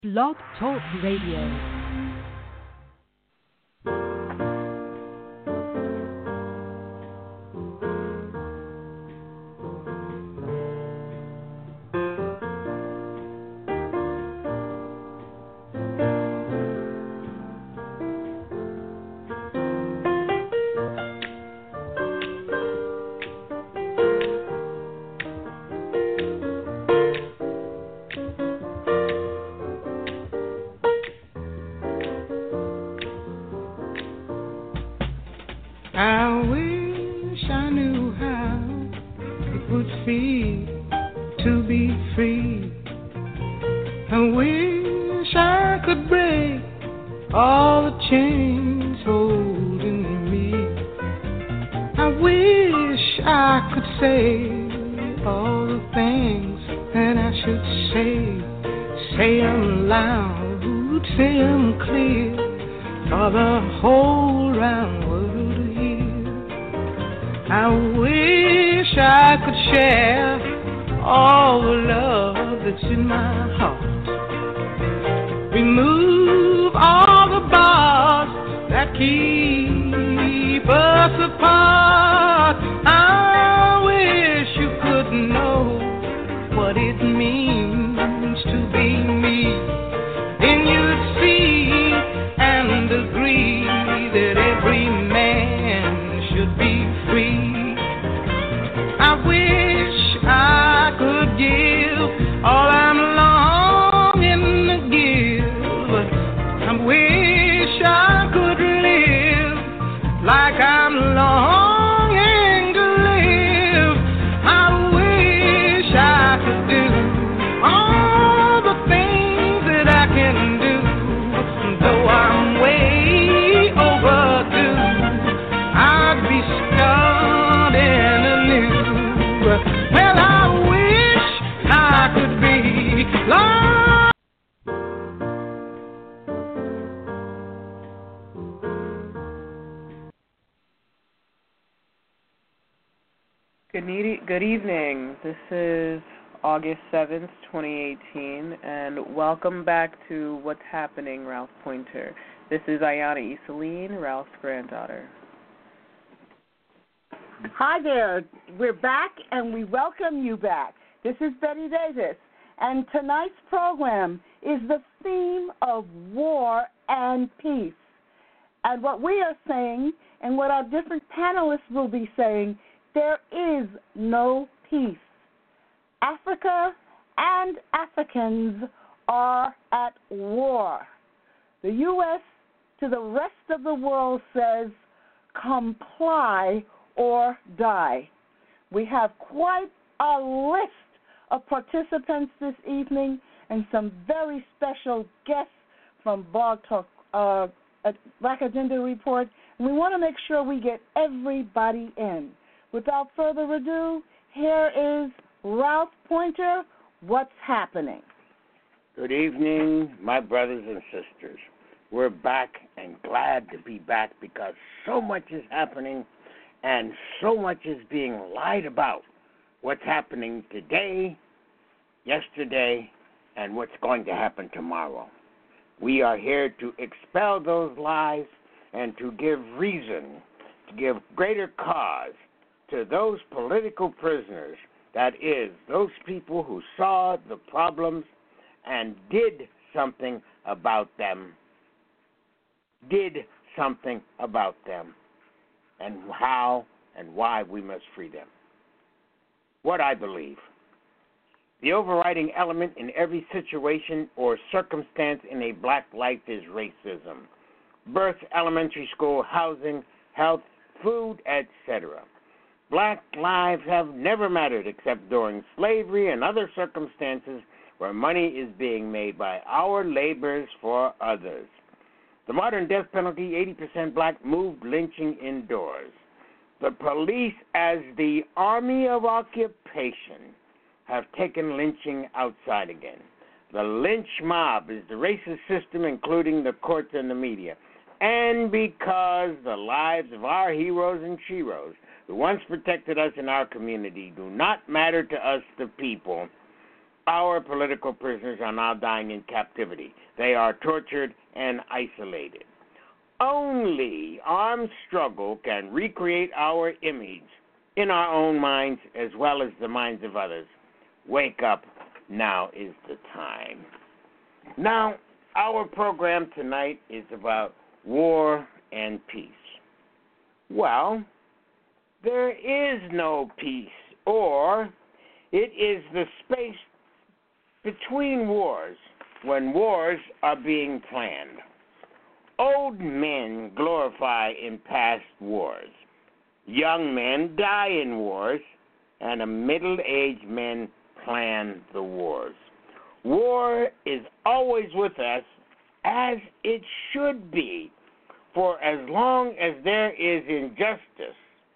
Blog Talk Radio. Good evening. This is August 7th, 2018, and welcome back to What's Happening, Ralph Pointer. This is Ayana Iseline, Ralph's granddaughter. Hi there. We're back, and we welcome you back. This is Betty Davis, and tonight's program is the theme of war and peace. And what we are saying, and what our different panelists will be saying, there is no peace. Africa and Africans are at war. The U.S. to the rest of the world says, comply or die. We have quite a list of participants this evening and some very special guests from Blog Talk, Black Agenda Report. And we want to make sure we get everybody in. Without further ado, here is Ralph Pointer. What's happening? Good evening, my brothers and sisters. We're back and glad to be back because so much is happening and so much is being lied about. What's happening today, yesterday, and what's going to happen tomorrow. We are here to expel those lies and to give reason, to give greater cause to those political prisoners, that is, those people who saw the problems and did something about them, and how and why we must free them. What I believe, the overriding element in every situation or circumstance in a black life is racism. Birth, elementary school, housing, health, food, etc. Black lives have never mattered except during slavery and other circumstances where money is being made by our laborers for others. The modern death penalty, 80% black, moved lynching indoors. The police, as the army of occupation, have taken lynching outside again. The lynch mob is the racist system, including the courts and the media. And because the lives of our heroes and sheroes who once protected us in our community do not matter to us, the people, our political prisoners are now dying in captivity. They are tortured and isolated. Only armed struggle can recreate our image in our own minds as well as the minds of others. Wake up, now is the time. Now, our program tonight is about war and peace. Well, there is no peace, or it is the space between wars when wars are being planned. Old men glorify in past wars. Young men die in wars, and middle-aged men plan the wars. War is always with us, as it should be, for as long as there is injustice.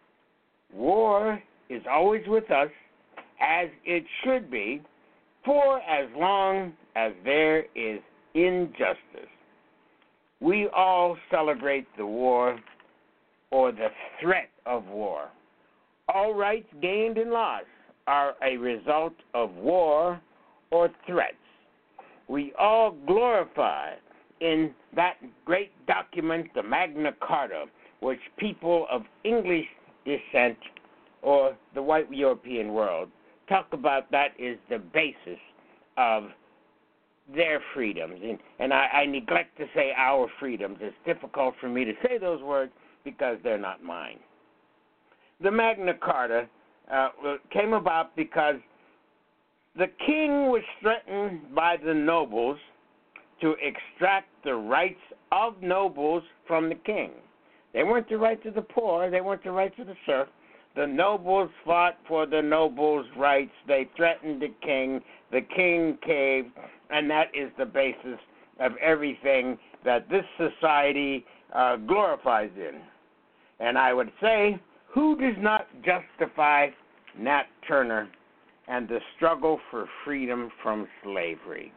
War is always with us, as it should be, for as long as there is injustice. We all celebrate the war or the threat of war. All rights gained and lost are a result of war or threats. We all glorify in that great document, the Magna Carta, which people of English descent or the white European world talk about. That is the basis of their freedoms. And I neglect to say our freedoms. It's difficult for me to say those words because they're not mine. The Magna Carta came about because the king was threatened by the nobles to extract the rights of nobles from the king. They weren't the rights of the poor. They weren't the rights of the serf. The nobles fought for the nobles' rights. They threatened the king. The king caved, and that is the basis of everything that this society glorifies in. And I would say, who does not justify Nat Turner and the struggle for freedom from slavery?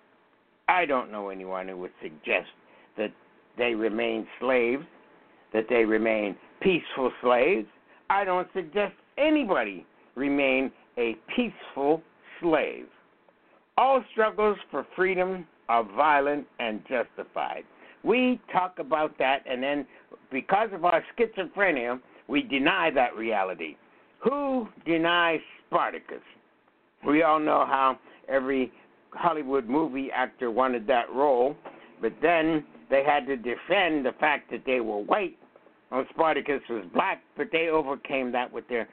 I don't know anyone who would suggest that they remain slaves, that they remain peaceful slaves. I don't suggest anybody remain a peaceful slave. All struggles for freedom are violent and justified. We talk about that, and then because of our schizophrenia, we deny that reality. Who denies Spartacus? We all know how every Hollywood movie actor wanted that role, but then they had to defend the fact that they were white. Well, Spartacus was black, but they overcame that with their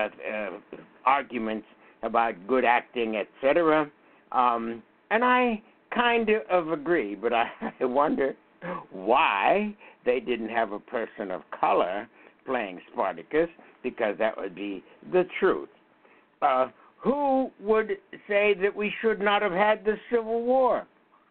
arguments about good acting, etc. And I kind of agree, but I wonder why they didn't have a person of color playing Spartacus, because that would be the truth. Who would say that we should not have had the Civil War?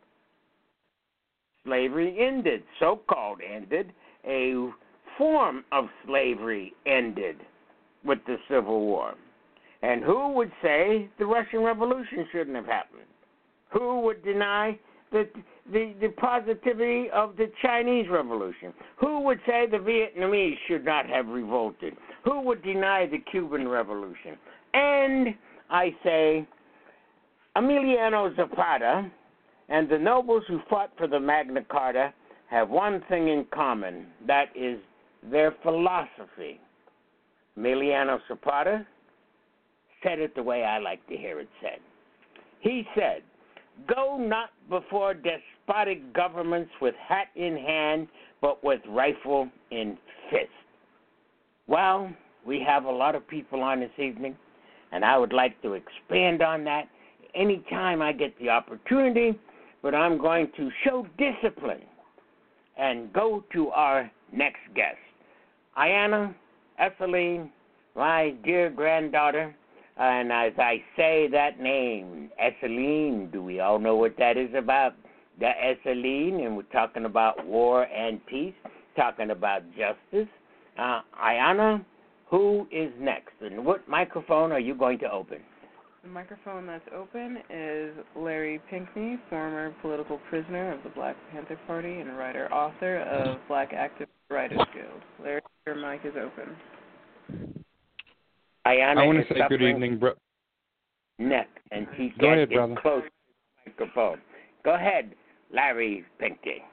Slavery ended, so-called ended. A form of slavery ended with the Civil War. And who would say the Russian Revolution shouldn't have happened? Who would deny the positivity of the Chinese Revolution? Who would say the Vietnamese should not have revolted? Who would deny the Cuban Revolution? And I say Emiliano Zapata and the nobles who fought for the Magna Carta have one thing in common. That is their philosophy. Emiliano Zapata said it the way I like to hear it said. He said, "Go not before despotic governments with hat in hand, but with rifle in fist." Well, we have a lot of people on this evening, and I would like to expand on that anytime I get the opportunity, but I'm going to show discipline and go to our next guest. Ayanna Essaline, my dear granddaughter, and as I say that name, Essaline, do we all know what that is about? The Essaline, and we're talking about war and peace, talking about justice. Ayanna, who is next, and what microphone are you going to open? The microphone that's open is Larry Pinkney, former political prisoner of the Black Panther Party and writer-author of Black Activist Writers Guild. Larry, your mic is open. Ayanna, I want to say good evening, bro. neck and he Go can't ahead, get brother. close to the microphone. Go ahead, Larry Pinky.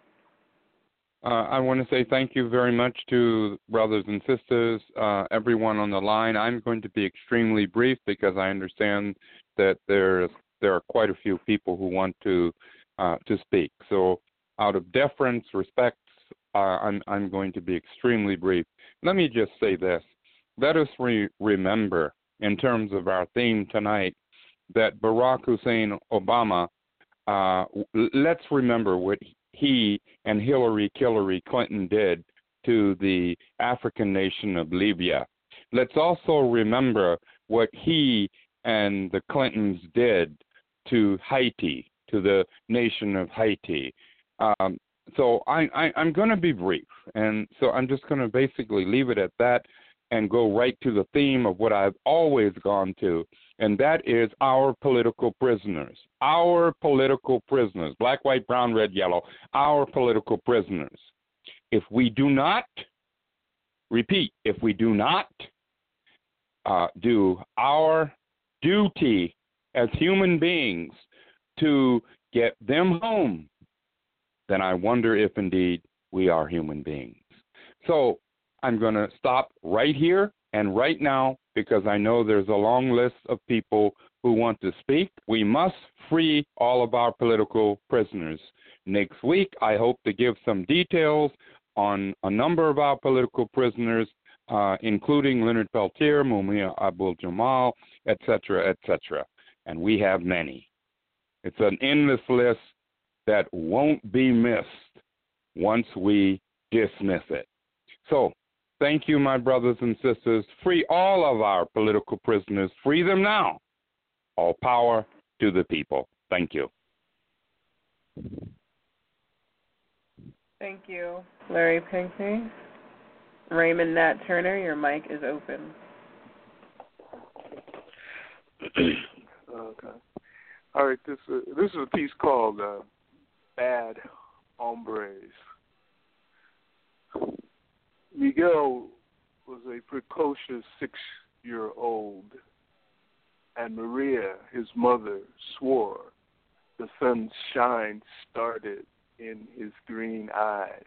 I want to say thank you very much to brothers and sisters, everyone on the line. I'm going to be extremely brief because I understand that there are quite a few people who want to speak. So, out of deference, respect, I'm going to be extremely brief. Let me just say this: let us remember, in terms of our theme tonight, that Barack Hussein Obama. Let's remember what he and Hillary Clinton did to the African nation of Libya. Let's also remember what he and the Clintons did to Haiti, to the nation of Haiti. So I'm going to be brief, and so I'm just going to basically leave it at that and go right to the theme of what I've always gone to, and that is our political prisoners. Our political prisoners, black, white, brown, red, yellow, our political prisoners. If we do not, repeat, if we do not do our duty as human beings to get them home, then I wonder if indeed we are human beings. So I'm going to stop right here and right now because I know there's a long list of people who want to speak. We must free all of our political prisoners. Next week, I hope to give some details on a number of our political prisoners, including Leonard Peltier, Mumia Abu-Jamal, etc., etc. And we have many. It's an endless list that won't be missed once we dismiss it. So, thank you, my brothers and sisters. Free all of our political prisoners. Free them now. All power to the people. Thank you. Thank you, Larry Pinckney. Raymond Nat Turner, your mic is open. Okay. All right. This is a piece called "Bad Hombres." Miguel was a precocious 6-year-old, and Maria, his mother, swore the sunshine started in his green eyes.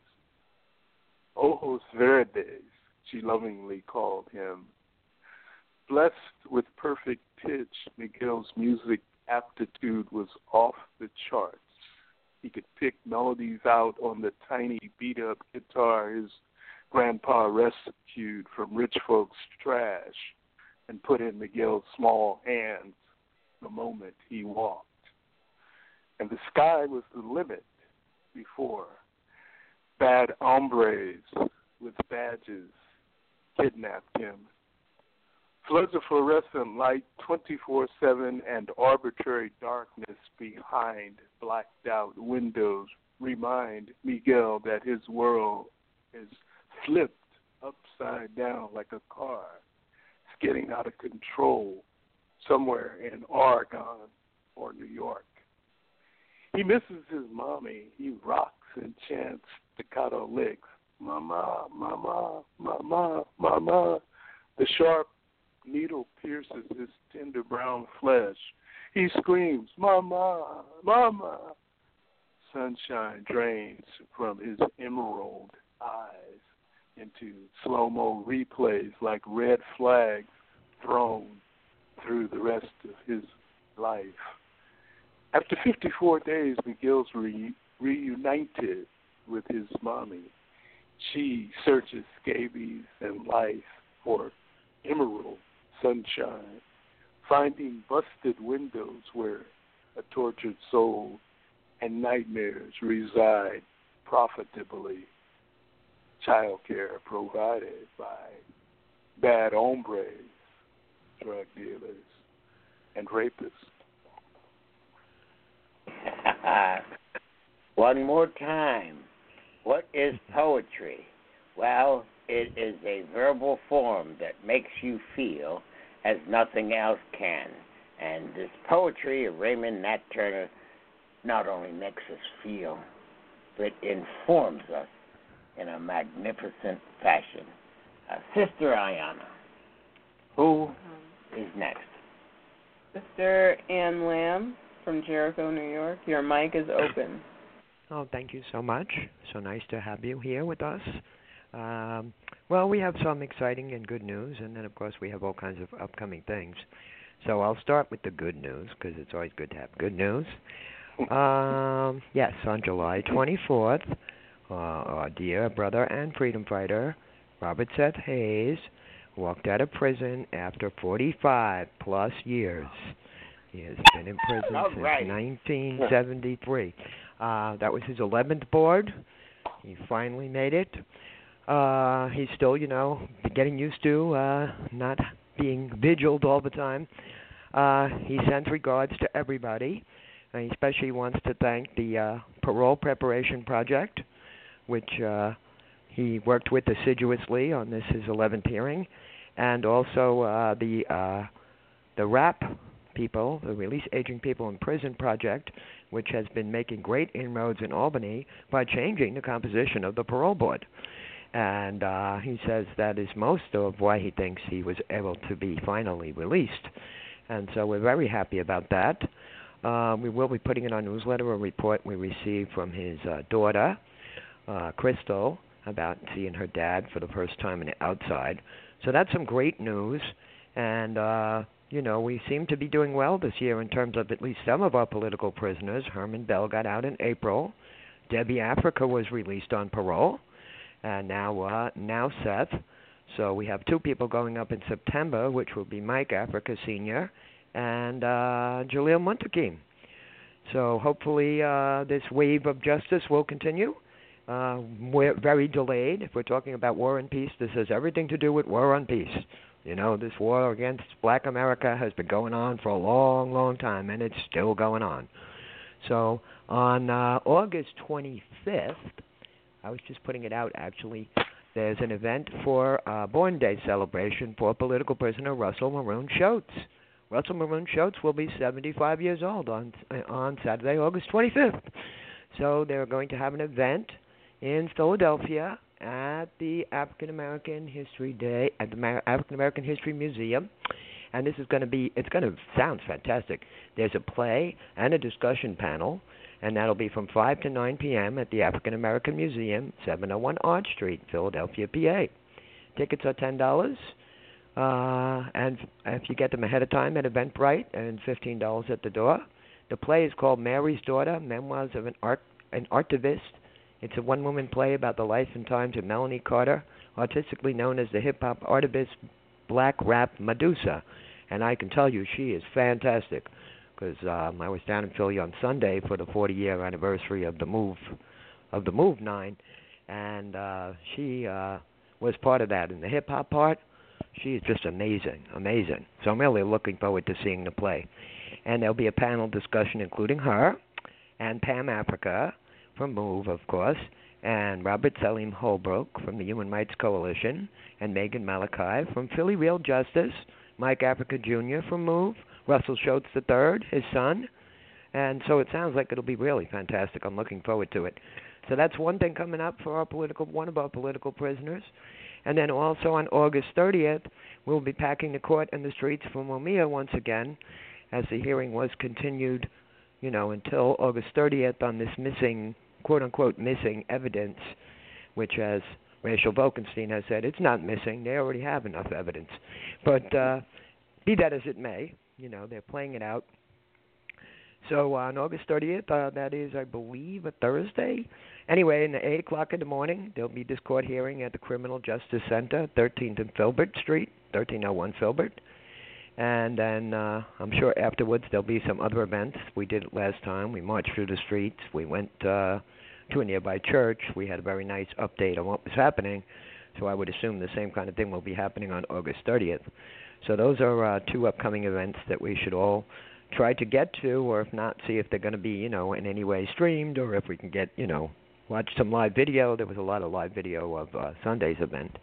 Ojos verdes, she lovingly called him. Blessed with perfect pitch, Miguel's music aptitude was off the charts. He could pick melodies out on the tiny beat-up guitar his grandpa rescued from rich folks' trash and put in Miguel's small hands the moment he walked. And the sky was the limit before bad hombres with badges kidnapped him. Floods of fluorescent light 24/7 and arbitrary darkness behind blacked out windows remind Miguel that his world is flipped upside down like a car. It's getting out of control somewhere in Oregon or New York. He misses his mommy. He rocks and chants staccato licks. Mama, mama, mama, mama. The sharp needle pierces his tender brown flesh. He screams, mama, mama. Sunshine drains from his emerald eyes into slow-mo replays like red flags thrown through the rest of his life. After 54 days, Miguel's reunited with his mommy. She searches scabies and life for emerald sunshine, finding busted windows where a tortured soul and nightmares reside profitably. Child care provided by bad hombres, drug dealers, and rapists. One more time. What is poetry? Well, it is a verbal form that makes you feel as nothing else can. And this poetry of Raymond Nat Turner not only makes us feel, but informs us in a magnificent fashion. Sister Ayana, who is next? Sister Ann Lamb from Jericho, New York. Your mic is open. Oh, thank you so much. So nice to have you here with us. Well, we have some exciting and good news, and then, of course, we have all kinds of upcoming things. So I'll start with the good news, because it's always good to have good news. Yes, on July 24th, our dear brother and freedom fighter, Robert Seth Hayes, walked out of prison after 45-plus years. He has been in prison since 1973. That was his 11th board. He finally made it. He's still, getting used to not being vigiled all the time. He sends regards to everybody. He especially wants to thank the Parole Preparation Project, which he worked with assiduously on this, his 11th hearing, and also the RAP people, the Release Aging People in Prison Project, which has been making great inroads in Albany by changing the composition of the parole board. And he says that is most of why he thinks he was able to be finally released. And so we're very happy about that. We will be putting in our newsletter a report we received from his daughter, Crystal, about seeing her dad for the first time in the outside. So that's some great news. And, we seem to be doing well this year in terms of at least some of our political prisoners. Herman Bell got out in April. Debbie Africa was released on parole. And now Seth. So we have two people going up in September, which will be Mike Africa Sr. and Jaleel Muntakim. So hopefully this wave of justice will continue. We're very delayed. If we're talking about war and peace, this has everything to do with war and peace. This war against Black America has been going on for a long, long time, and it's still going on. So on August 25th, I was just putting it out, actually, there's an event for Born Day celebration for political prisoner Russell Maroon Shoatz. Russell Maroon Shoatz will be 75 years old on Saturday, August 25th. So they're going to have an event in Philadelphia at the African American History Day at the African American History Museum, and it's going to sound fantastic. There's a play and a discussion panel, and that'll be from 5 to 9 p.m. at the African American Museum, 701 Arch Street, Philadelphia, PA. Tickets are $10, and if you get them ahead of time at Eventbrite, and $15 at the door. The play is called Mary's Daughter: Memoirs of an Artivist. It's a one-woman play about the life and times of Melanie Carter, artistically known as the hip-hop artivist Black Rap Medusa. And I can tell you she is fantastic, because I was down in Philly on Sunday for the 40-year anniversary of the Move 9, and she was part of that. In the hip-hop part, she is just amazing. So I'm really looking forward to seeing the play. And there'll be a panel discussion including her and Pam Africa from MOVE, of course, and Robert Selim Holbrook from the Human Rights Coalition, and Megan Malachi from Philly Real Justice, Mike Africa Jr. from MOVE, Russell Shoatz III, his son, and so it sounds like it'll be really fantastic. I'm looking forward to it. So that's one thing coming up for one of our political prisoners. And then also on August 30th, we'll be packing the court and the streets for Mumia once again, as the hearing was continued, until August 30th on this missing, quote-unquote, missing evidence, which, as Rachel Volkenstein has said, it's not missing. They already have enough evidence. But be that as it may, they're playing it out. So on August 30th, that is, I believe, a Thursday. Anyway, in the 8 o'clock in the morning, there'll be this court hearing at the Criminal Justice Center, 13th and Filbert Street, 1301 Filbert. And then I'm sure afterwards there'll be some other events. We did it last time. We marched through the streets. We went to a nearby church. We had a very nice update on what was happening. So I would assume the same kind of thing will be happening on August 30th. So those are two upcoming events that we should all try to get to, or if not, see if they're going to be, in any way streamed, or if we can get, watch some live video. There was a lot of live video of Sunday's event.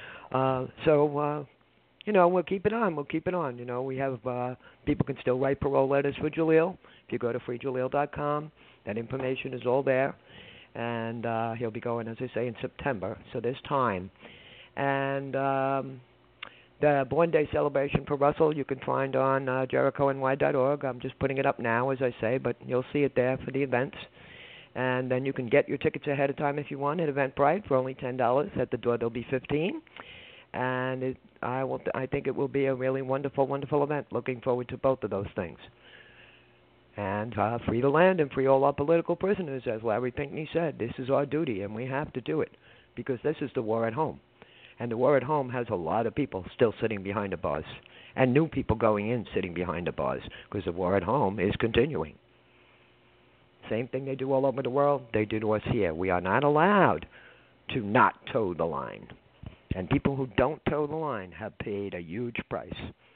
We'll keep it on. We have people can still write parole letters for Jaleel. If you go to freejaleel.com, that information is all there. And he'll be going, as I say, in September. So there's time. And The Born Day celebration for Russell you can find on JerichoNY.org. I'm just putting it up now, as I say, but you'll see it there for the events. And then you can get your tickets ahead of time if you want at Eventbrite for only $10. At the door there'll be $15. And I think it will be a really wonderful, wonderful event. Looking forward to both of those things. And free the land and free all our political prisoners, as Larry Pinckney said. This is our duty, and we have to do it because this is the war at home. And the war at home has a lot of people still sitting behind the bars and new people going in sitting behind the bars because the war at home is continuing. Same thing they do all over the world, they do to us here. We are not allowed to not toe the line. And people who don't toe the line have paid a huge price.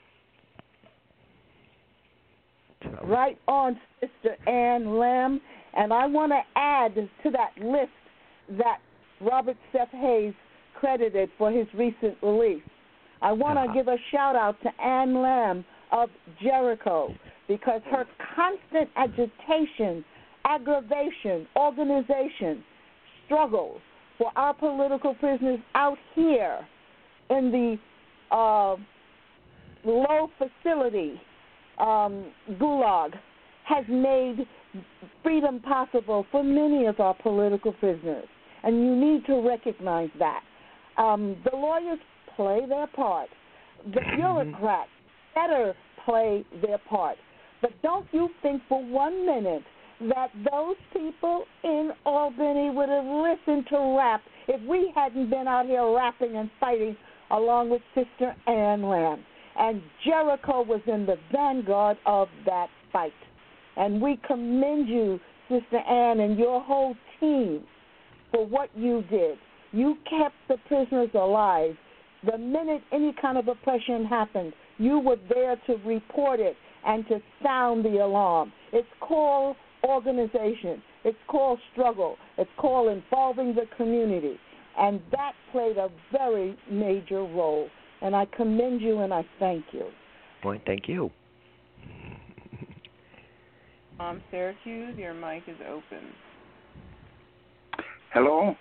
So. Right on, Sister Ann Lamb. And I want to add to that list that Robert Seth Hayes credited for his recent release. I want to give a shout-out to Ann Lamb of Jericho because her constant agitation, aggravation, organization, struggles for our political prisoners out here in the low facility gulag has made freedom possible for many of our political prisoners. And you need to recognize that. The lawyers play their part. The bureaucrats better play their part. But don't you think for 1 minute that those people in Albany would have listened to rap if we hadn't been out here rapping and fighting along with Sister Ann Lamb. And Jericho was in the vanguard of that fight. And we commend you, Sister Ann, and your whole team for what you did. You kept the prisoners alive. The minute any kind of oppression happened, you were there to report it and to sound the alarm. It's called organization. It's called struggle. It's called involving the community. And that played a very major role. And I commend you and I thank you. Well, thank you. Syracuse, your mic is open. Hello.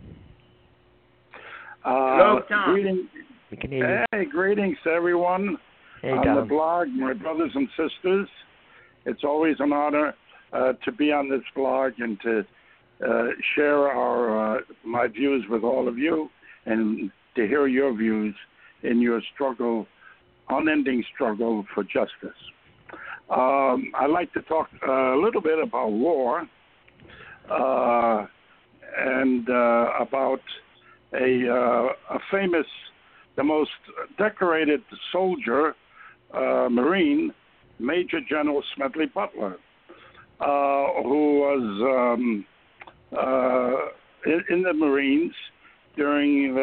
Hello, Tom. We can hear you. Hey, greetings to everyone on the blog, my brothers and sisters. It's always an honor to be on this blog and to share my views with all of you and to hear your views in your struggle, unending struggle for justice. I'd like to talk a little bit about war and about a famous, the most decorated soldier, Marine, Major General Smedley Butler, who was in the Marines during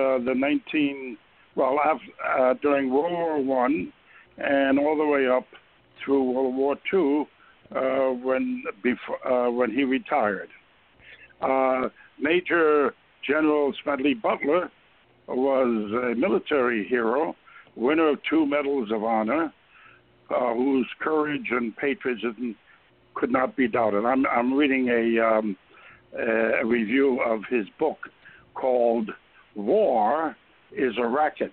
during World War I and all the way up through World War II when he retired. Major General Smedley Butler was a military hero, winner of 2 Medals of Honor, whose courage and patriotism could not be doubted. I'm reading a review of his book called War is a Racket.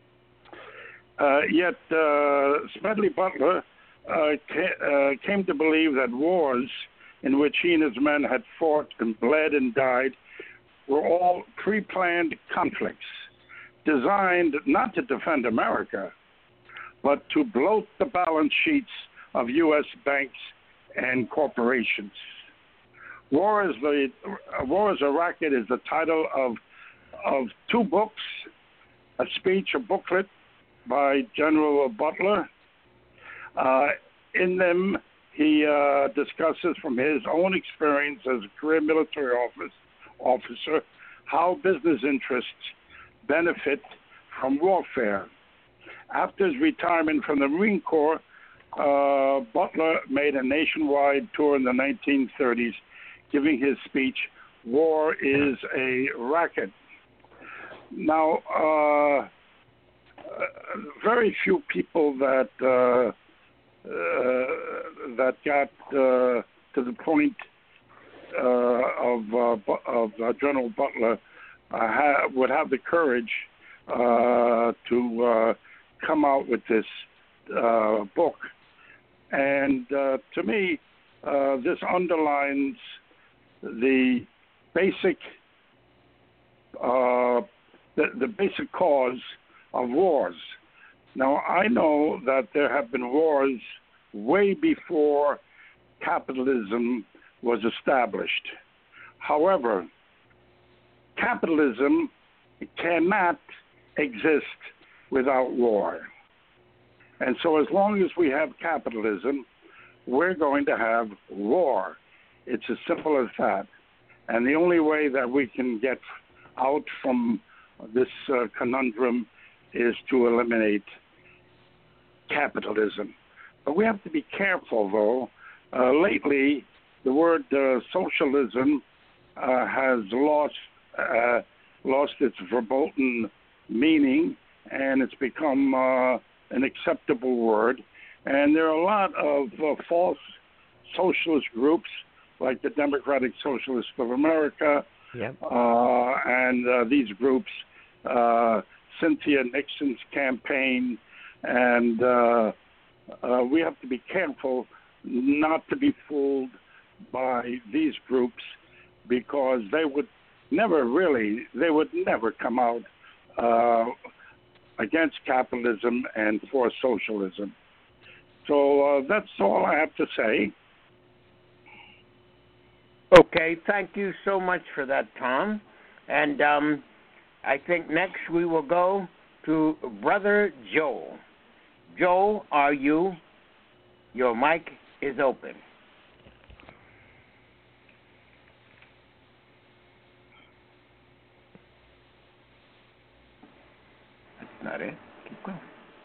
Yet Smedley Butler came to believe that wars in which he and his men had fought and bled and died were all pre-planned conflicts designed not to defend America, but to bloat the balance sheets of U.S. banks and corporations. War is a Racket is the title of 2 books, a speech, a booklet by General Butler. In them, he discusses from his own experience as a career military officer how business interests benefit from warfare. After his retirement from the Marine Corps, Butler made a nationwide tour in the 1930s, giving his speech, War is a Racket. Now, very few people that got to the point of General Butler would have the courage to come out with this book. And to me, this underlines the basic the basic cause of wars. Now, I know that there have been wars way before capitalism was established. However, capitalism cannot exist without war. And so as long as we have capitalism, we're going to have war. It's as simple as that. And the only way that we can get out from this conundrum is to eliminate capitalism. But we have to be careful, though. Lately, the word socialism has lost its verboten meaning, and it's become an acceptable word. And there are a lot of false socialist groups, like the Democratic Socialists of America, Yep. and these groups, Cynthia Nixon's campaign, and we have to be careful not to be fooled by these groups, because they would never come out against capitalism and for socialism. So that's all I have to say. Okay, thank you so much for that, Tom. And I think next we will go to Brother Joe. Joe, are you? Your mic is open. That's not it. Keep going.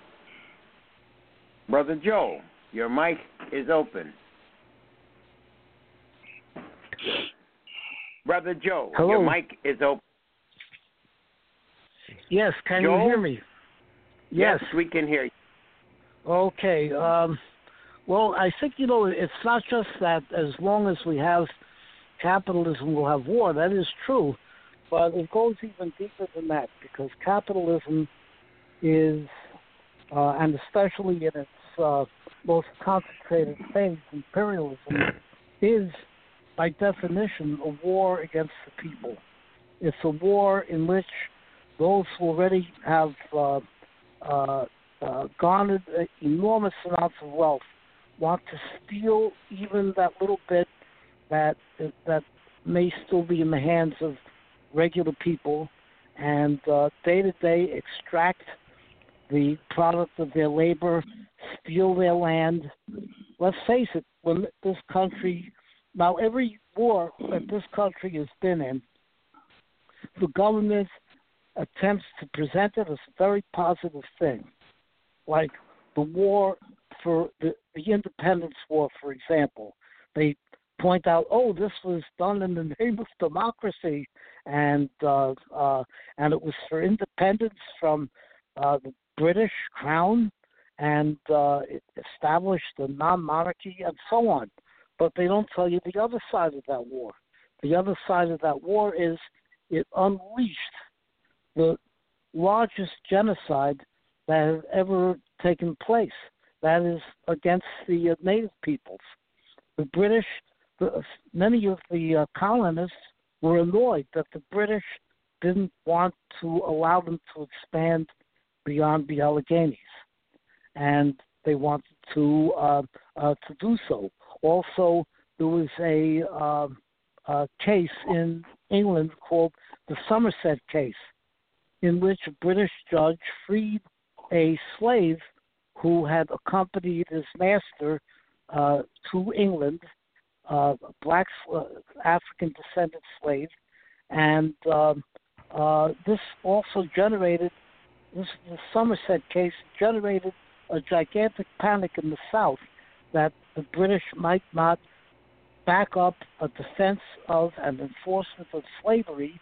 Brother Joe, your mic is open. Brother Joe, Hello. your mic is open. Yes, can Joe? you hear me? Yes, we can hear you. Okay. Well, I think, it's not just that as long as we have capitalism, we'll have war. That is true. But it goes even deeper than that, because capitalism is, and especially in its most concentrated phase, imperialism, is, by definition, a war against the people. It's a war in which those who already have garnered enormous amounts of wealth want to steal even that little bit that may still be in the hands of regular people, and day to day extract the product of their labor, steal their land. Let's face it, when this country, now every war that this country has been in, the government attempts to present it as a very positive thing. Like the war for the Independence War, for example. They point out, this was done in the name of democracy, and it was for independence from the British Crown, and it established a non-monarchy and so on. But they don't tell you the other side of that war. The other side of that war is it unleashed the largest genocide that has ever taken place. That is against the native peoples. The British, many of the colonists were annoyed that the British didn't want to allow them to expand beyond the Alleghenies, and they wanted to do so. Also, there was a case in England called the Somerset case, in which a British judge freed a slave who had accompanied his master to England, a black African descendant slave, and this also generated, the Somerset case generated a gigantic panic in the South that the British might not back up a defense of and enforcement of slavery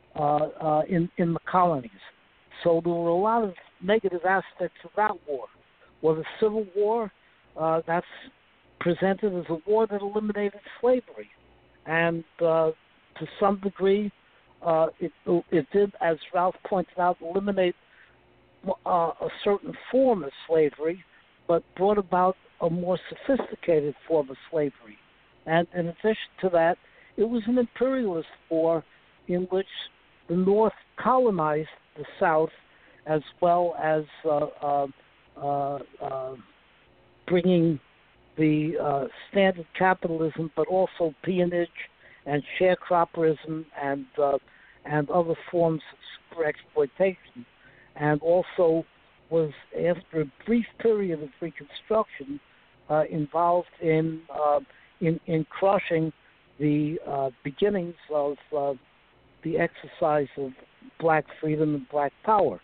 in the colonies. So there were a lot of negative aspects of that war. Well, the Civil War, that's presented as a war that eliminated slavery. And to some degree, it did, as Ralph pointed out, eliminate a certain form of slavery, but brought about a more sophisticated form of slavery. And in addition to that, it was an imperialist war in which the North colonized the South, as well as bringing the standard capitalism, but also peonage and sharecropperism and other forms of super exploitation, and also was, after a brief period of Reconstruction, involved in crushing the beginnings of the exercise of black freedom and black power.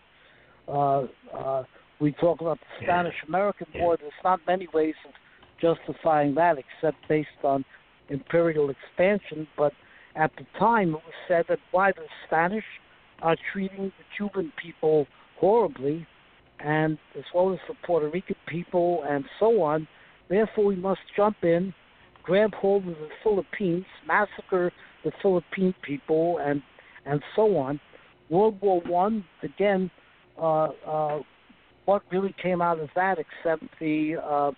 We talk about the Spanish-American War. There's not many ways of justifying that except based on imperial expansion, but at the time it was said that why the Spanish are treating the Cuban people horribly, and as well as the Puerto Rican people and so on, therefore we must jump in, grab hold of the Philippines, massacre the Philippine people, and so on. World War I, again, what really came out of that except the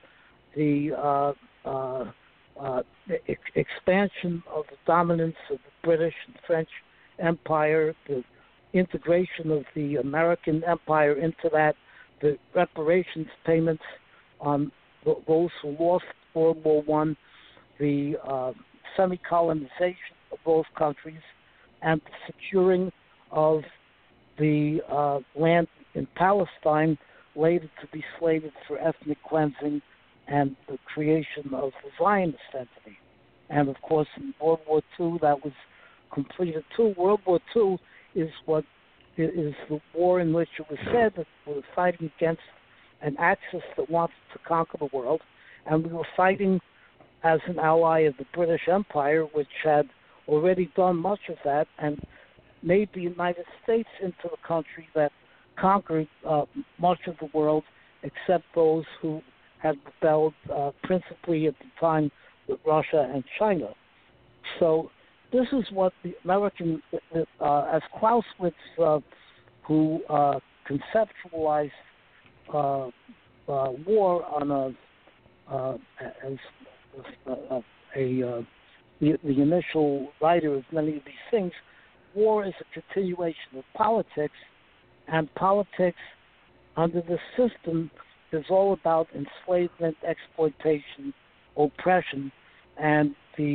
expansion of the dominance of the British and French Empire, the integration of the American Empire into that, the reparations payments on those who lost World War I, the semi-colonization of both countries, and the securing of the land in Palestine later to be slated for ethnic cleansing and the creation of the Zionist entity. And of course, in World War II, that was completed too. World War II is the war in which it was said that we were fighting against an Axis that wanted to conquer the world, and we were fighting as an ally of the British Empire, which had already done much of that and made the United States into the country that conquered much of the world, except those who had rebelled principally at the time with Russia and China. So this is what the American, as Clausewitz, who conceptualized war on the initial writer of many of these things, war is a continuation of politics, and politics under the system is all about enslavement, exploitation, oppression, and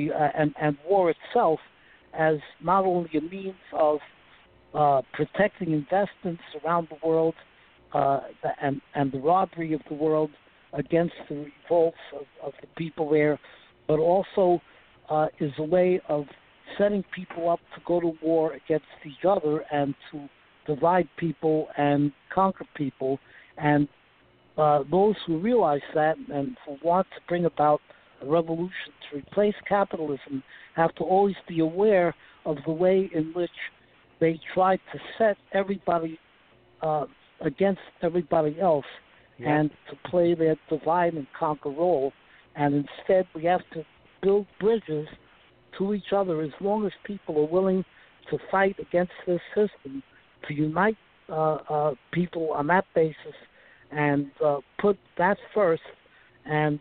war itself as not only a means of protecting investments around the world and the robbery of the world against the revolts of the people there, but also is a way of setting people up to go to war against each other and to divide people and conquer people. And those who realize that and who want to bring about a revolution to replace capitalism have to always be aware of the way in which they try to set everybody against everybody else and to play their divide and conquer role. And instead we have to build bridges to each other as long as people are willing to fight against this system, to unite people on that basis and put that first and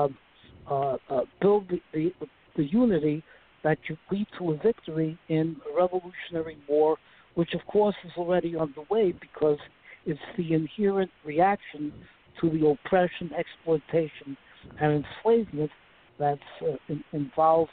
build the unity that could lead to a victory in a revolutionary war, which of course is already underway because it's the inherent reaction to the oppression, exploitation, and enslavement that's involved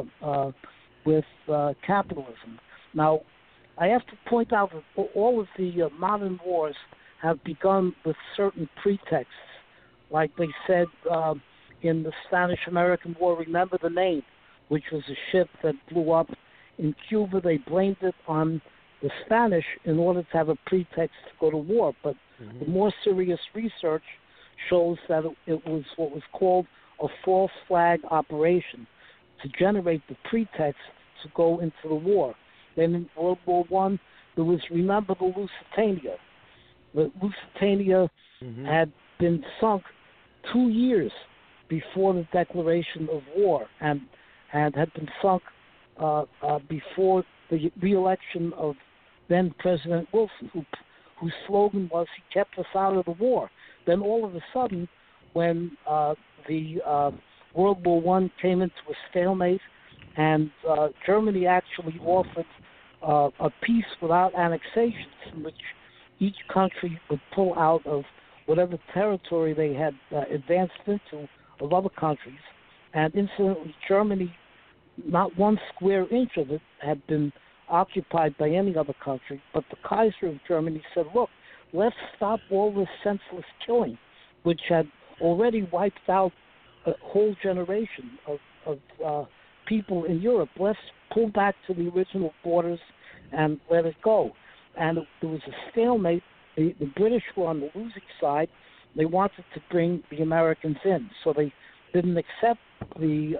with capitalism. Now, I have to point out that all of the modern wars have begun with certain pretexts. Like they said in the Spanish-American War, remember the name, which was a ship that blew up in Cuba. They blamed it on the Spanish in order to have a pretext to go to war. But the more serious research shows that it was what was called a false flag operation to generate the pretext to go into the war. Then in World War I, there was, remember the Lusitania. The Lusitania had been sunk 2 years before the declaration of war and had been sunk before the re-election of then President Wilson, who whose slogan was "He kept us out of the war." Then all of a sudden, when the World War I came into a stalemate, and Germany actually offered a peace without annexations, in which each country would pull out of whatever territory they had advanced into of other countries. And incidentally, Germany, not one square inch of it had been occupied by any other country, but the Kaiser of Germany said, look, let's stop all this senseless killing, which had already wiped out a whole generation of people in Europe. Let's pull back to the original borders and let it go. And there was a stalemate. The British were on the losing side. They wanted to bring the Americans in, so they didn't accept the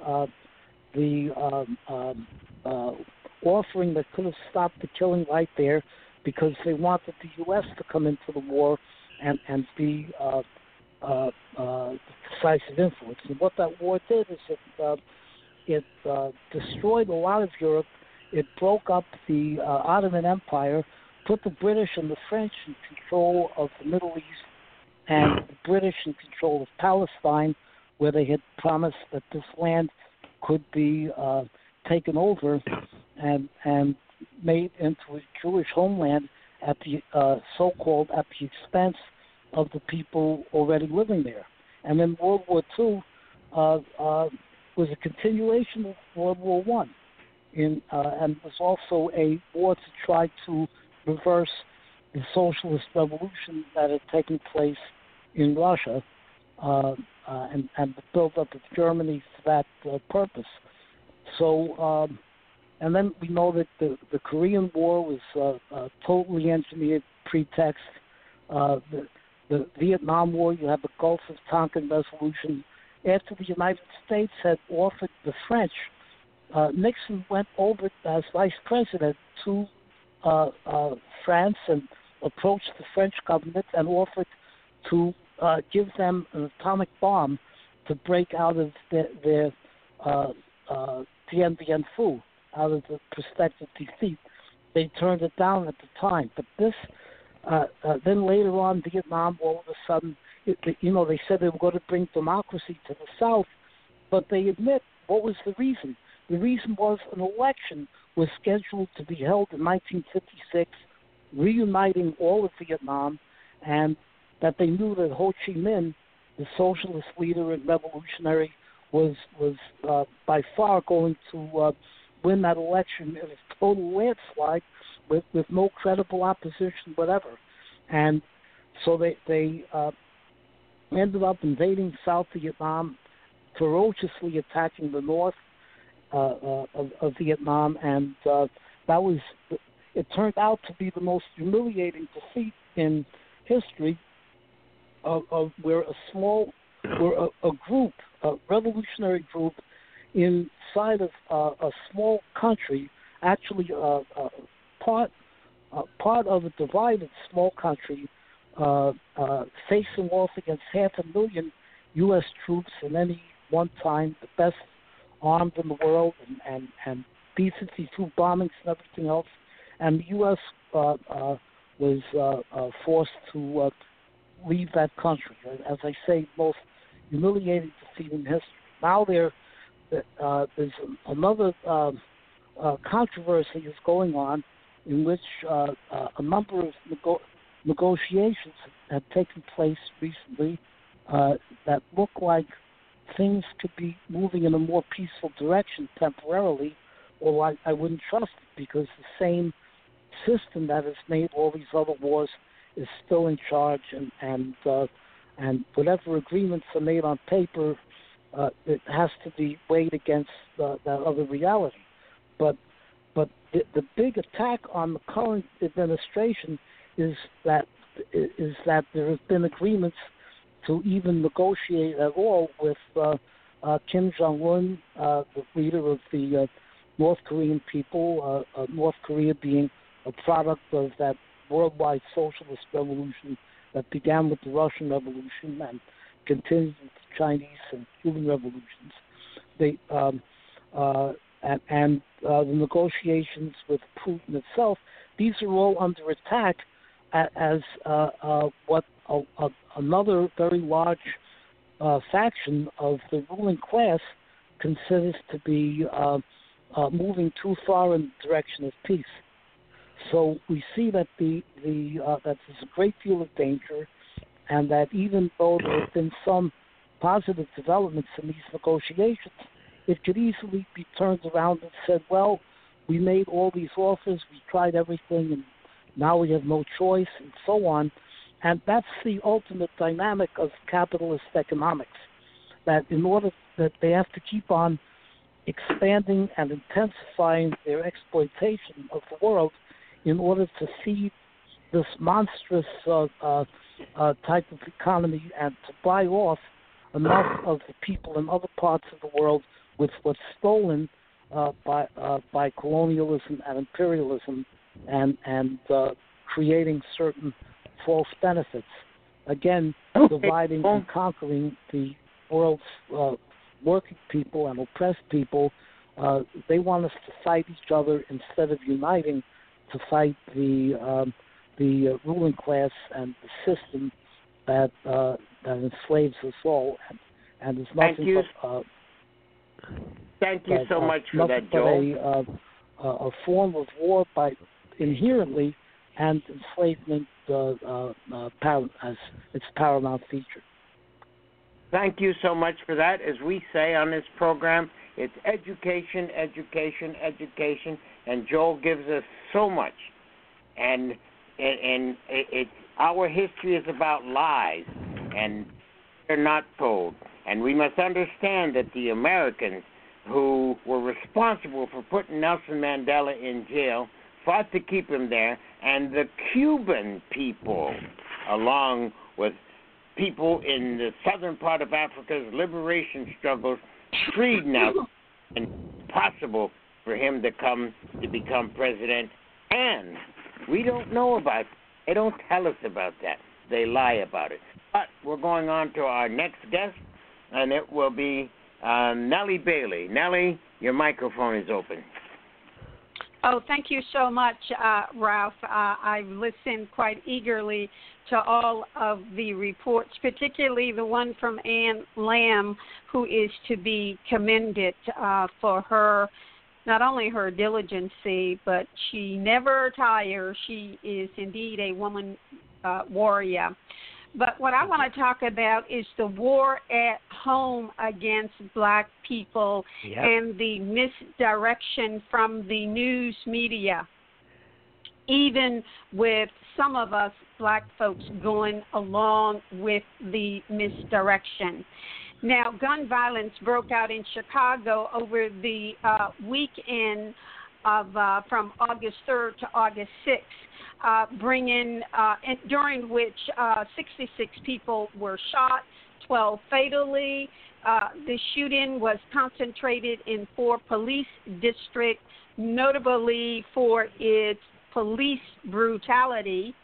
offering that could have stopped the killing right there, because they wanted the U.S. to come into the war and be decisive influence. And what that war did is it destroyed a lot of Europe. It broke up the Ottoman Empire, put the British and the French in control of the Middle East, and the British in control of Palestine, where they had promised that this land could be taken over and made into a Jewish homeland at the so-called at the expense of the people already living there. And then World War II was a continuation of World War I, and was also a war to try to reverse the socialist revolution that had taken place in Russia, and the build-up of Germany for that purpose. So, and then we know that the Korean War was a totally engineered pretext. The Vietnam War, you have the Gulf of Tonkin resolution. After the United States had offered the French, Nixon went over as vice president to France and approached the French government and offered to give them an atomic bomb to break out of their Dien Bien Phu, out of the prospective defeat. They turned it down at the time. But this, then later on, Vietnam, all of a sudden, they said they were going to bring democracy to the South, but they admit, what was the reason? The reason was an election was scheduled to be held in 1956, reuniting all of Vietnam, and that they knew that Ho Chi Minh, the socialist leader and revolutionary, was by far going to win that election in a total landslide with no credible opposition whatever. And so they ended up invading South Vietnam, ferociously attacking the north of Vietnam, and that was, it turned out to be the most humiliating defeat in history of where a group, a revolutionary group inside of a small country, actually part of a divided small country, facing off against 500,000 U.S. troops in any one time, the best armed in the world, and B-52 bombings and everything else. And the U.S. was forced to leave that country. As I say, most humiliating defeat in history. Now there's another controversy is going on in which a number of negotiations have taken place recently that look like things could be moving in a more peaceful direction temporarily, or I wouldn't trust it, because the same system that has made all these other wars is still in charge, and whatever agreements are made on paper, it has to be weighed against that other reality. But the big attack on the current administration is that there have been agreements to even negotiate at all with Kim Jong-un, the leader of the North Korean people, North Korea being a product of that worldwide socialist revolution that began with the Russian Revolution and continued with the Chinese and Cuban revolutions. The negotiations with Putin itself, these are all under attack as what another very large faction of the ruling class considers to be moving too far in the direction of peace. So we see that that there's a great deal of danger, and that even though there have been some positive developments in these negotiations, it could easily be turned around and said, well, we made all these offers, we tried everything, and now we have no choice, and so on. And that's the ultimate dynamic of capitalist economics, that in order that they have to keep on expanding and intensifying their exploitation of the world in order to feed this monstrous type of economy and to buy off enough of the people in other parts of the world with what's stolen by colonialism and imperialism and creating certain false benefits. Again, dividing and conquering the world's working people and oppressed people. They want us to fight each other instead of uniting to fight the ruling class and the system that enslaves us all. And there's nothing Thank you so much for that, Joel. A form of war by inherently, and enslavement as its paramount feature. Thank you so much for that. As we say on this program, it's education, education, education, and Joel gives us so much. And our history is about lies, and they're not told. And we must understand that the Americans who were responsible for putting Nelson Mandela in jail fought to keep him there, and the Cuban people, along with people in the southern part of Africa's liberation struggles, freed Nelson, and possible for him to become president. And we don't know about it. They don't tell us about that. They lie about it. But we're going on to our next guest, and it will be Nellie Bailey. Nellie, your microphone is open. Oh, thank you so much, Ralph. I've listened quite eagerly to all of the reports, particularly the one from Ann Lamb, who is to be commended for her, not only her diligency, but she never tires. She is indeed a woman warrior. But what I want to talk about is the war at home against black people and the misdirection from the news media, even with some of us black folks going along with the misdirection. Now, gun violence broke out in Chicago over the weekend of from August 3rd to August 6th. During which 66 people were shot, 12 fatally. The shooting was concentrated in 4 police districts, notably for its police brutality,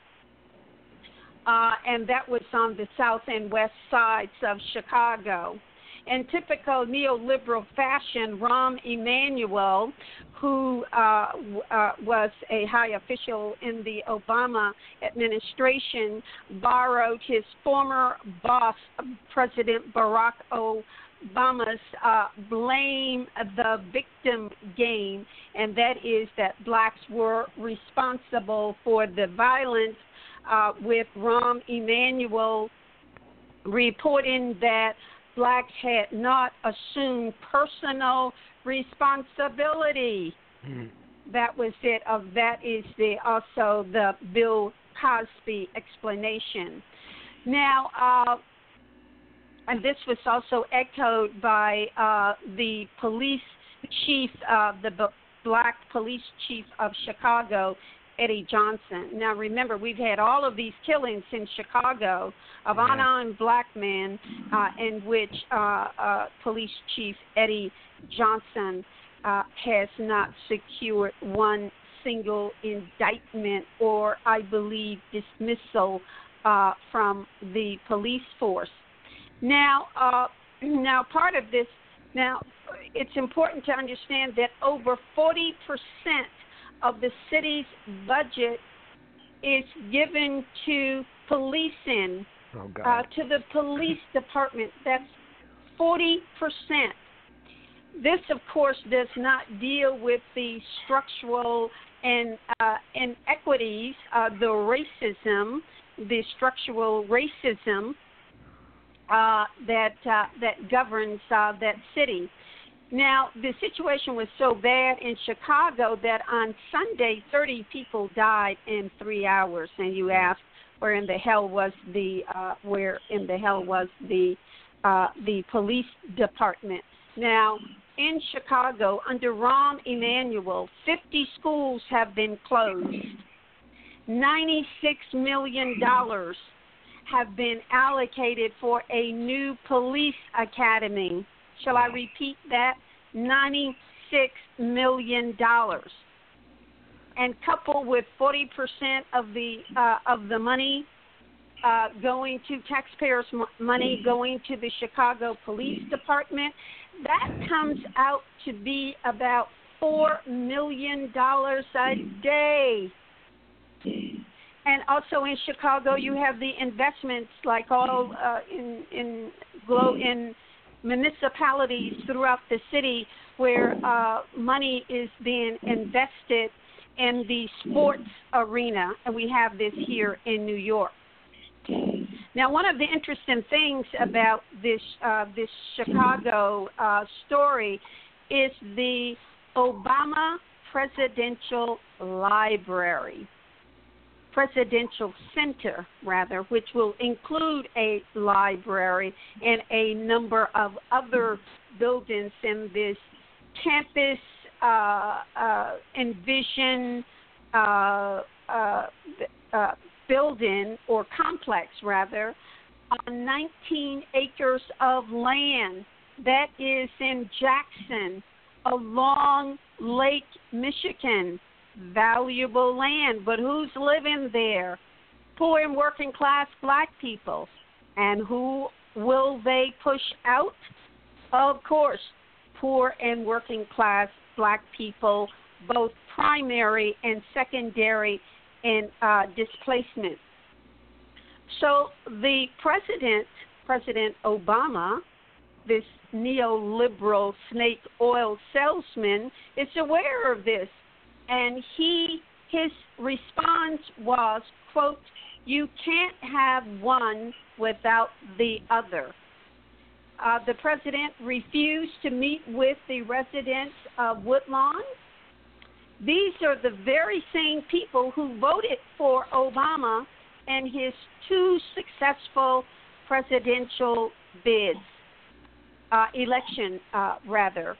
and that was on the south and west sides of Chicago. In typical neoliberal fashion, Rahm Emanuel, who was a high official in the Obama administration, borrowed his former boss, President Barack Obama's blame the victim game, and that is that blacks were responsible for the violence, with Rahm Emanuel reporting that blacks had not assumed personal responsibility. That was it. That is also the Bill Cosby explanation. Now, and this was also echoed by the police chief, the black police chief of Chicago, Eddie Johnson. Now, remember, we've had all of these killings in Chicago of unarmed black men, in which police chief Eddie Johnson has not secured one single indictment or, I believe, dismissal from the police force. Now, part of this, it's important to understand that over 40% of the city's budget is given to policing, to the police department. That's 40%. This, of course, does not deal with the structural and inequities, the structural racism that governs that city. Now, the situation was so bad in Chicago that on Sunday, 30 people died in 3 hours. And you asked, where in the hell was the police department? Now, in Chicago, under Rahm Emanuel, 50 schools have been closed. $96 million have been allocated for a new police academy. Shall I repeat that? $96 million. And coupled with 40% of the money going to taxpayers' money going to the Chicago Police Department, that comes out to be about $4 million a day. And also in Chicago, you have the investments like all in municipalities throughout the city where money is being invested in the sports arena, and we have this here in New York. Now, one of the interesting things about this Chicago story is the Obama Presidential Center, rather, which will include a library and a number of other buildings in this campus envision building or complex, rather, on 19 acres of land that is in Jackson along Lake Michigan. Valuable land, but who's living there? Poor and working class black people. And who will they push out? Of course, poor and working class black people, both primary and secondary in displacement. So the President Obama, this neoliberal snake oil salesman, is aware of this. And his response was, quote, "You can't have one without the other." The president refused to meet with the residents of Woodlawn. These are the very same people who voted for Obama and his two successful presidential bids, election, rather.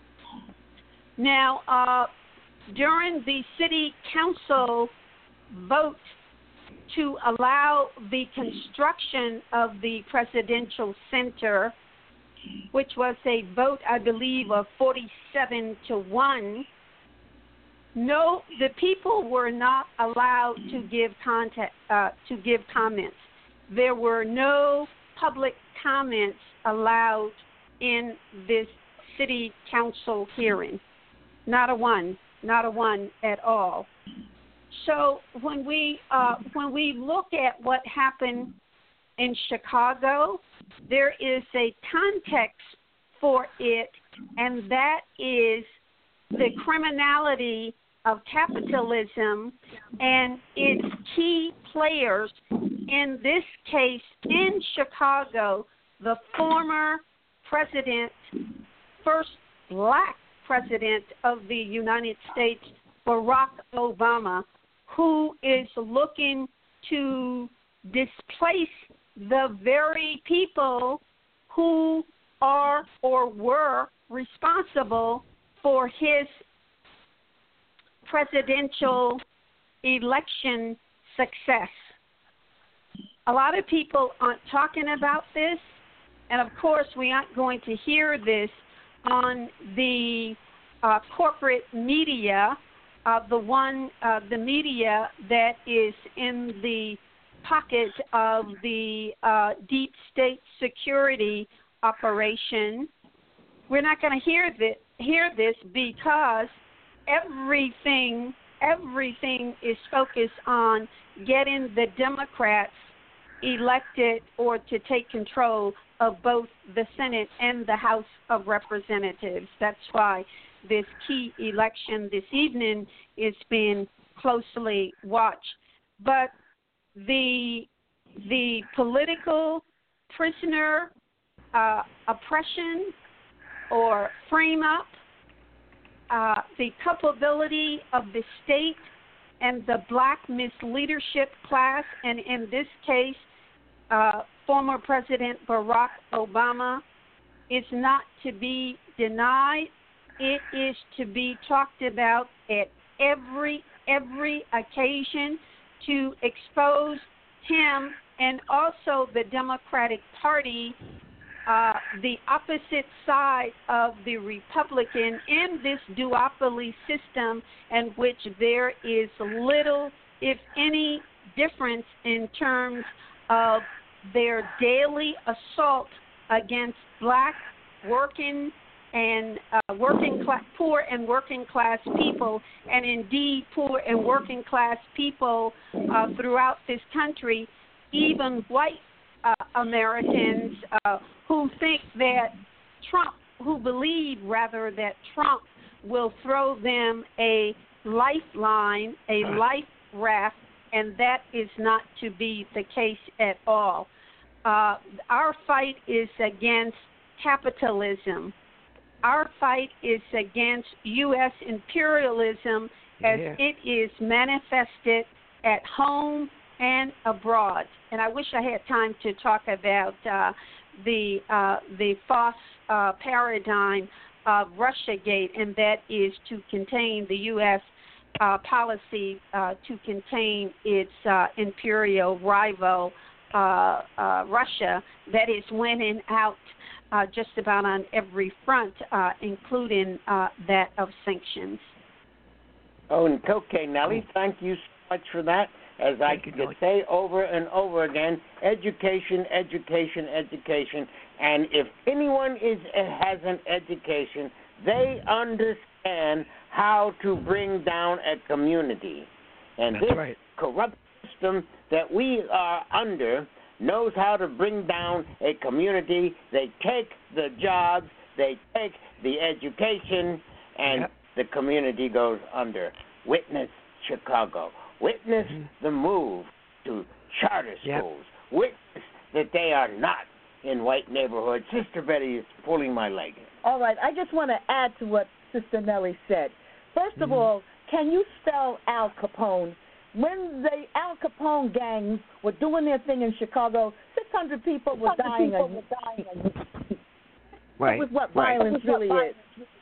Now, during the city council vote to allow the construction of the presidential center, which was a vote, I believe, of 47-1, no, the people were not allowed to give comments. There were no public comments allowed in this city council hearing. Not a one at all. So when we look at what happened in Chicago, there is a context for it, and that is the criminality of capitalism and its key players, in this case in Chicago, the former president, first black president of the United States, Barack Obama, who is looking to displace the very people who are or were responsible for his presidential election success. A lot of people aren't talking about this, and of course we aren't going to hear this on the corporate media, the media that is in the pocket of the deep state security operation. We're not going to hear this because everything everything is focused on getting the Democrats elected or to take control of both the Senate and the House of Representatives. That's why this key election this evening is being closely watched. But the political prisoner oppression or frame-up, the culpability of the state and the black misleadership class, and in this case, former President Barack Obama, is not to be denied. It is to be talked about at every occasion to expose him and also the Democratic Party, the opposite side of the Republican, in this duopoly system in which there is little, if any, difference in terms of their daily assault against black working and poor and working class people, and indeed poor and working class people throughout this country, even white Americans who believe that Trump will throw them a lifeline, a life raft, and that is not to be the case at all. Our fight is against capitalism. Our fight is against U.S. imperialism as it is manifested at home and abroad. And I wish I had time to talk about the false paradigm of Russiagate, and that is to contain the U.S. Policy to contain its imperial rival, Russia, that is winning out just about on every front, including that of sanctions. Oh, and okay, Nellie, thank you so much for that. As I could say over and over again, education, education, education. And if anyone has an education, they understand how to bring down a community. And this corrupt system that we are under knows how to bring down a community. They take the jobs, they take the education, and the community goes under. Witness Chicago. Witness the move to charter schools. Witness that they are not in white neighborhoods. Sister Betty is pulling my leg. All right, I just want to add to what Sister Nellie said. First of all, can you spell Al Capone? When the Al Capone gangs were doing their thing in Chicago, 600 people were dying. That was what violence really is.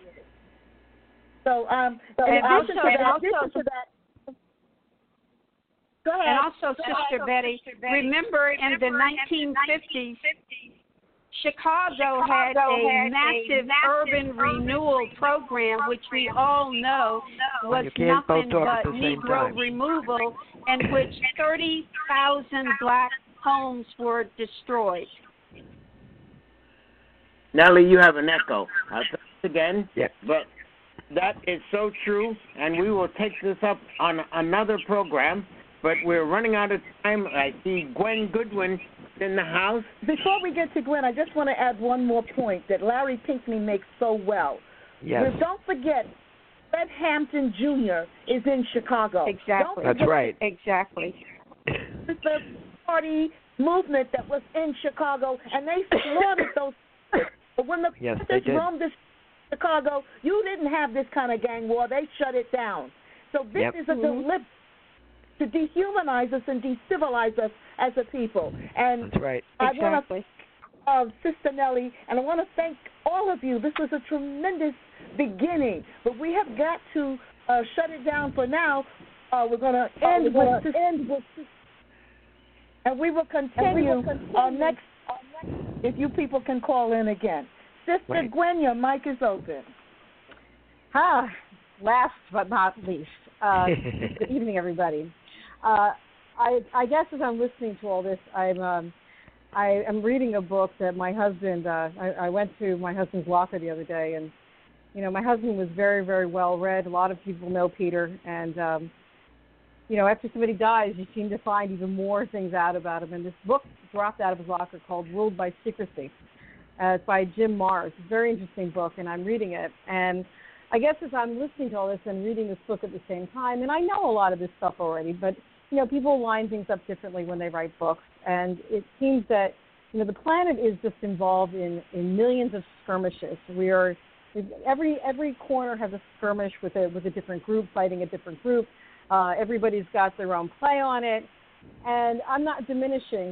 So, in addition to that, go ahead. And also, Sister Betty, remember in the 1950s, Chicago had a massive urban renewal program, which we all know was nothing but Negro removal, in which 30,000 black homes were destroyed. Nellie, you have an echo. I'll say it again, but that is so true, and we will take this up on another program, but we're running out of time. I see Gwen Goodwin in the house. Before we get to Gwen, I just want to add one more point that Larry Pinckney makes so well. Yes. Don't forget, Fred Hampton Jr. is in Chicago. Exactly. That's right. Exactly. The party movement that was in Chicago, and they slaughtered those. But when the roamed Chicago, you didn't have this kind of gang war. They shut it down. So this is a deliberate to dehumanize us and decivilize us as a people. And that's right. I want to thank Sister Nellie, and I want to thank all of you. This was a tremendous beginning, but we have got to shut it down for now. We're going to end with and we will continue next, if you people can call in again. Sister Gwen, your mic is open. Last but not least, good evening, everybody. I guess as I'm listening to all this, I am reading a book that my husband. I went to my husband's locker the other day, and my husband was very, very well read. A lot of people know Peter, and after somebody dies, you seem to find even more things out about him. And this book dropped out of his locker called Ruled by Secrecy. It's by Jim Marrs. It's a very interesting book, and I'm reading it. And I guess as I'm listening to all this and reading this book at the same time, and I know a lot of this stuff already, but people line things up differently when they write books. And it seems that the planet is just involved in millions of skirmishes. Every corner has a skirmish with a different group fighting a different group. Everybody's got their own play on it, and I'm not diminishing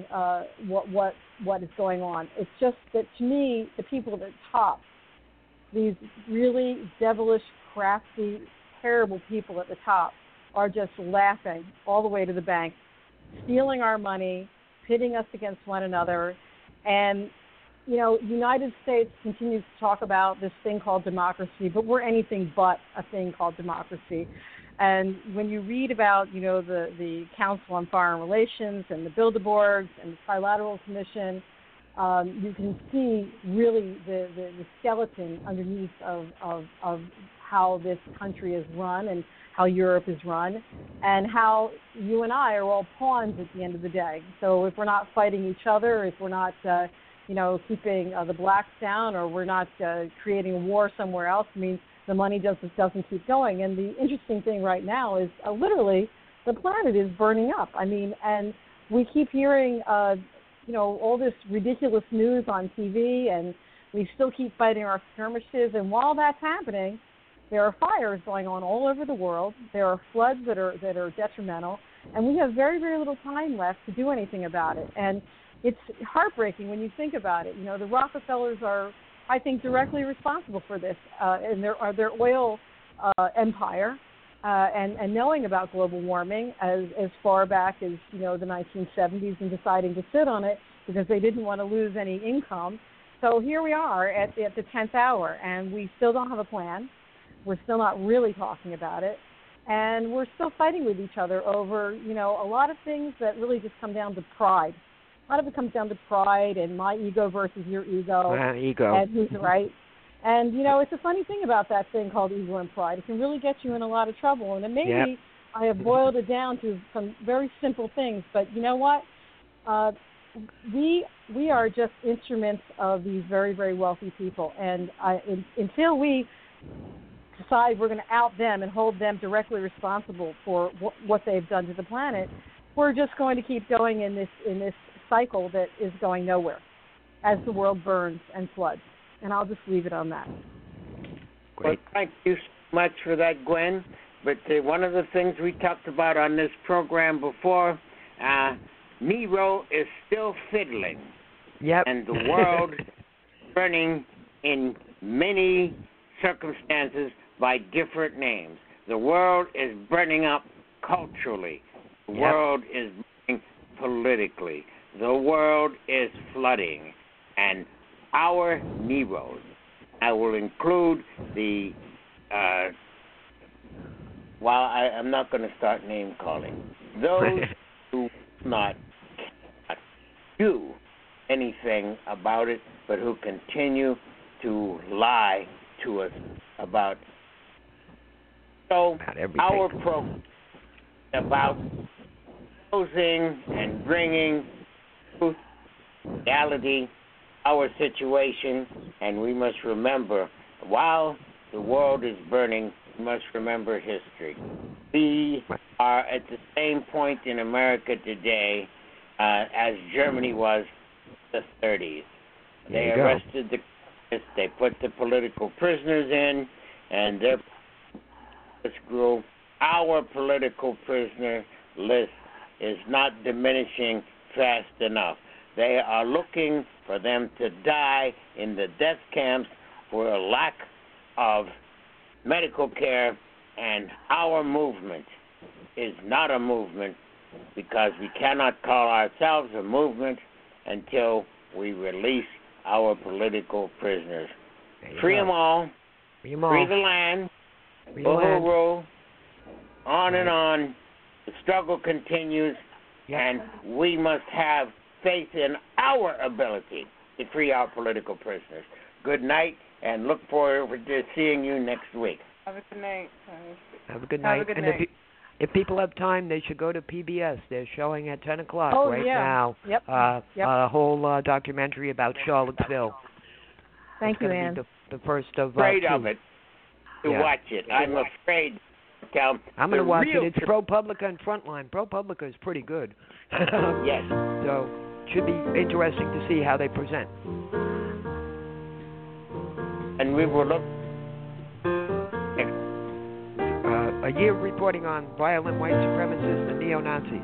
what is going on. It's just that to me, the people at the top, these really devilish, crafty, terrible people at the top, are just laughing all the way to the bank, stealing our money, pitting us against one another, and United States continues to talk about this thing called democracy, but we're anything but a thing called democracy. And when you read about, the Council on Foreign Relations and the Bilderbergs and the Trilateral Commission, you can see really the skeleton underneath of how this country is run and how Europe is run, and how you and I are all pawns at the end of the day. So if we're not fighting each other, if we're not keeping the blacks down, or we're not creating a war somewhere else, the money doesn't keep going. And the interesting thing right now is literally the planet is burning up. And we keep hearing, all this ridiculous news on TV, and we still keep fighting our skirmishes. And while that's happening, there are fires going on all over the world. There are floods that are detrimental, and we have very, very little time left to do anything about it. And it's heartbreaking when you think about it. The Rockefellers are, I think, directly responsible for this, and their oil empire, and knowing about global warming as far back as the 1970s, and deciding to sit on it because they didn't want to lose any income. So here we are at the 10th hour, and we still don't have a plan. We're still not really talking about it, and we're still fighting with each other over a lot of things that really just come down to pride. A lot of it comes down to pride and my ego versus your ego. Ego. And who's right. And, it's a funny thing about that thing called ego and pride. It can really get you in a lot of trouble. And maybe I have boiled it down to some very simple things. But you know what? We are just instruments of these very, very wealthy people. And until we decide we're going to out them and hold them directly responsible for what they've done to the planet, we're just going to keep going in this cycle that is going nowhere as the world burns and floods. And I'll just leave it on that. Great. Well, thank you so much for that, Gwen. But one of the things we talked about on this program before, Nero is still fiddling. Yep. And the world is burning in many circumstances by different names. The world is burning up culturally. The world is burning politically. The world is flooding. And our Neros, I will include the, I'm not going to start name calling, those who cannot do anything about it, but who continue to lie to us about. So our program is about exposing and bringing truth, reality, our situation, and we must remember, while the world is burning, we must remember history. We are at the same point in America today as Germany was in the 30s. They arrested the communists, they put the political prisoners in, and their grew. Our political prisoner list is not diminishing fast enough. They are looking for them to die in the death camps for a lack of medical care, and our movement is not a movement because we cannot call ourselves a movement until we release our political prisoners. Free them all. Free the land. Uhuru. On and on. The struggle continues, and we must have faith in our ability to free our political prisoners. Good night and look forward to seeing you next week. Have a good night, guys. Have a good night. Have a good and night. If people have time, they should go to PBS. They're showing at 10 o'clock now. Yep. A whole documentary about Charlottesville. Thank you, Ann. The first of afraid two. of it to watch it. I'm afraid. I'm going to watch it. It's ProPublica and Frontline. ProPublica is pretty good. Yes. So should be interesting to see how they present. And we will look. A year reporting on violent white supremacists and neo-Nazis.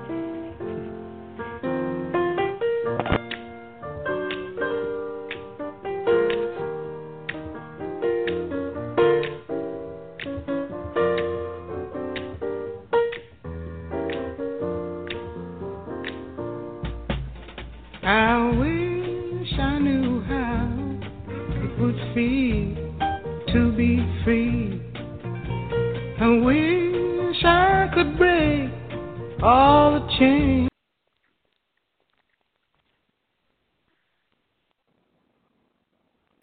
I wish I knew how it would feel to be free. I wish I could break all the chains